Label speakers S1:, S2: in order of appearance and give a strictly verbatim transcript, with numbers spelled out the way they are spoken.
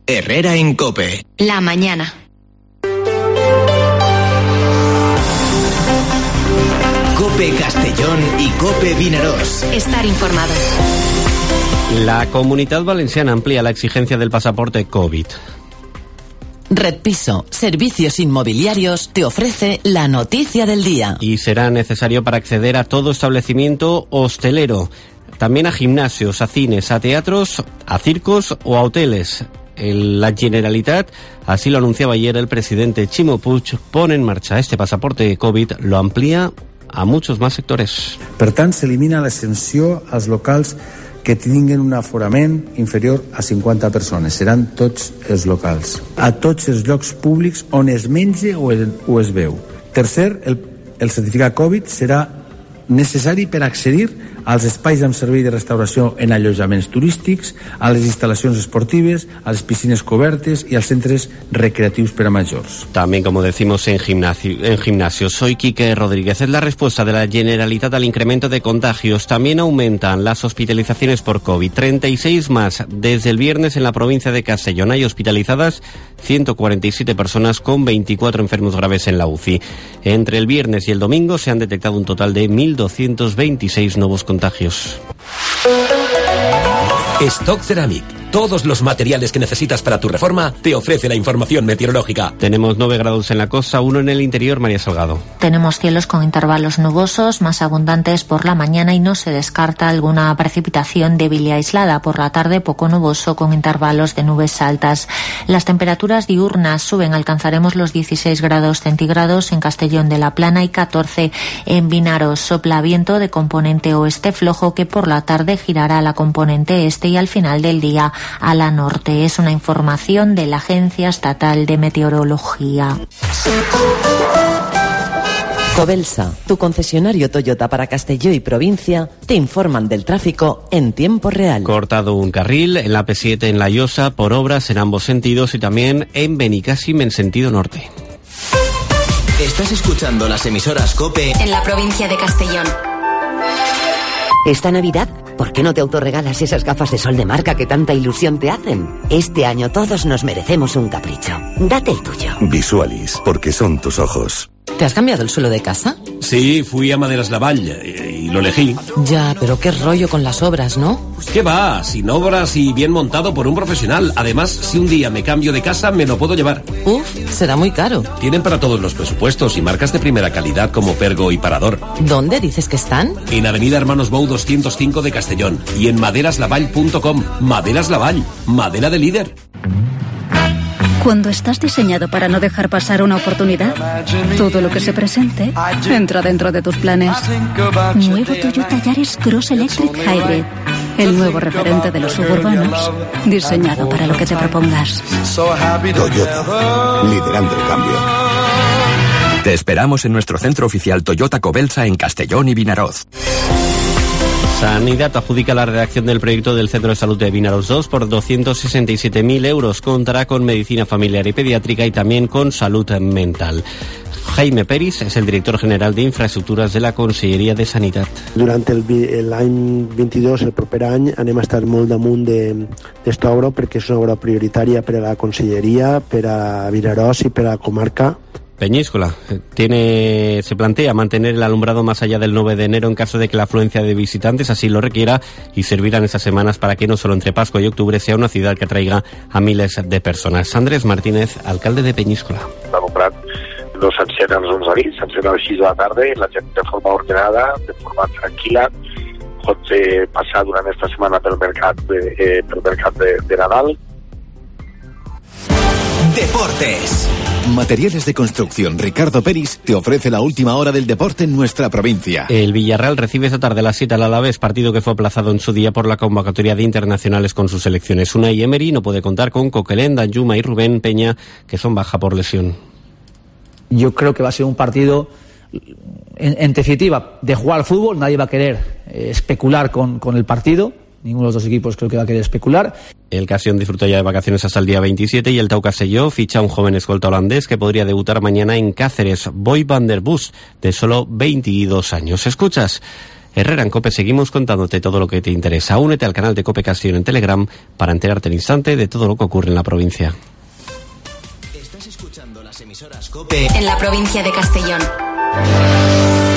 S1: Herrera en COPE.
S2: La mañana.
S1: COPE Castellón y COPE Vinaròs.
S2: Estar informado.
S3: La Comunidad Valenciana amplía la exigencia del pasaporte COVID.
S4: Red Piso, servicios inmobiliarios, te ofrece la noticia del día.
S3: Y será necesario para acceder a todo establecimiento hostelero, también a gimnasios, a cines, a teatros, a circos o a hoteles. El, la Generalitat, así lo anunciaba ayer el presidente Ximo Puig, pone en marcha este pasaporte COVID, lo amplía a muchos más sectores.
S5: Per tant, s'elimina l'exempció als locals que tinguin un aforament inferior a cinquanta persones. Seran tots els locals. A tots els llocs públics on es menja o, el, o es veu. Tercer, el, el certificat COVID serà necessari per accedir als espais amb servei de restauració en allotjaments turístics, a les instal·lacions esportives, a les piscines cobertes y a centres recreativos para mayores.
S3: También, como decimos, en, gimnasio, en gimnasios. Soy Quique Rodríguez. Es la respuesta de la Generalitat al incremento de contagios. También aumentan las hospitalizaciones por COVID. treinta y seis más desde el viernes en la provincia de Castellón. Hay hospitalizadas ciento cuarenta y siete personas con veinticuatro enfermos graves en la U C I. Entre el viernes y el domingo se han detectado un total de mil doscientos veintiséis nuevos contagios.
S6: Stock Ceramic. Todos los materiales que necesitas para tu reforma te ofrece la información meteorológica.
S3: Tenemos nueve grados en la costa, uno en el interior. María Salgado.
S7: Tenemos cielos con intervalos nubosos, más abundantes por la mañana y no se descarta alguna precipitación débil y aislada. Por la tarde, poco nuboso con intervalos de nubes altas. Las temperaturas diurnas suben, alcanzaremos los dieciséis grados centígrados en Castellón de la Plana y catorce en Vinaròs. Sopla viento de componente oeste flojo que por la tarde girará a la componente este y al final del día a la norte. Es una información de la Agencia Estatal de Meteorología.
S4: Cobelsa, tu concesionario Toyota para Castelló y provincia, te informan del tráfico en tiempo real.
S3: Cortado un carril en la P siete en La Llosa por obras en ambos sentidos y también en Benicàssim en sentido norte.
S1: Estás escuchando las emisoras COPE
S2: en la provincia de Castellón.
S8: Esta Navidad, ¿por qué no te autorregalas esas gafas de sol de marca que tanta ilusión te hacen? Este año todos nos merecemos un capricho. Date el tuyo.
S9: Visualis, porque son tus ojos.
S4: ¿Te has cambiado el suelo de casa?
S6: Sí, fui a Maderas Lavall y, y lo elegí.
S4: Ya, pero qué rollo con las obras, ¿no?
S6: ¿Qué va? Sin obras y bien montado por un profesional. Además, si un día me cambio de casa, me lo puedo llevar.
S4: Uf, será muy caro.
S6: Tienen para todos los presupuestos y marcas de primera calidad como Pergo y Parador.
S4: ¿Dónde dices que están?
S6: En Avenida Hermanos Bou doscientos cinco de Castellón y en maderas lavall punto com. Maderas Lavall, madera de líder.
S10: Cuando estás diseñado para no dejar pasar una oportunidad, todo lo que se presente entra dentro de tus planes. Nuevo Toyota Yaris Cross Electric Hybrid. El nuevo referente de los suburbanos, diseñado para lo que te propongas.
S9: Toyota, liderando el cambio.
S11: Te esperamos en nuestro centro oficial Toyota Cobelsa en Castellón y Vinaròs.
S3: Sanidad adjudica la redacción del proyecto del Centro de Salud de Vinaròs dos por doscientos sesenta y siete mil euros. Contará con medicina familiar y pediátrica y también con salud mental. Jaime Peris és el director general d'Infraestructures de la Conselleria de Sanitat.
S12: Durant l'any vint-i-dos, el proper any, anem a estar molt damunt d'esta obra perquè és una obra prioritària per a la Conselleria, per a Vinaròs i per a la comarca.
S3: Peñíscola tiene, se plantea mantener el alumbrado más allá del nueve de enero en caso de que la afluencia de visitantes así lo requiera y servirán esas semanas para que no solo entre Pascua y octubre sea una ciudad que atraiga a miles de personas. Andrés Martínez, alcalde de Peñíscola.
S13: L'alumbrado no s'encén als onze nits, s'encén a les sis de la tarda, la gent de forma ordenada, de forma tranquil·la, pot eh, passar durant esta setmana pel mercat, eh, pel mercat de, de Nadal.
S1: Deportes.
S14: Materiales de construcción Ricardo Peris te ofrece la última hora del deporte en nuestra provincia.
S3: El Villarreal recibe esta tarde a las siete al Alavés, partido que fue aplazado en su día por la convocatoria de internacionales con sus selecciones. Unai Emery no puede contar con Coquelin, Danjuma y Rubén Peña, que son baja por lesión.
S15: Yo creo que va a ser un partido, en, en definitiva, de jugar al fútbol. Nadie va a querer eh, especular con, con el partido. Ninguno de los dos equipos creo que va a querer especular.
S3: El Castellón disfruta ya de vacaciones hasta el día veintisiete y el Tau Castelló ficha a un joven escolta holandés que podría debutar mañana en Cáceres, Boy van der Bus, de solo veintidós años. Escuchas Herrera en COPE seguimos contándote todo lo que te interesa. Únete al canal de COPE Castellón en Telegram para enterarte al instante de todo lo que ocurre en la provincia.
S1: Estás escuchando las emisoras COPE
S2: en la provincia de Castellón.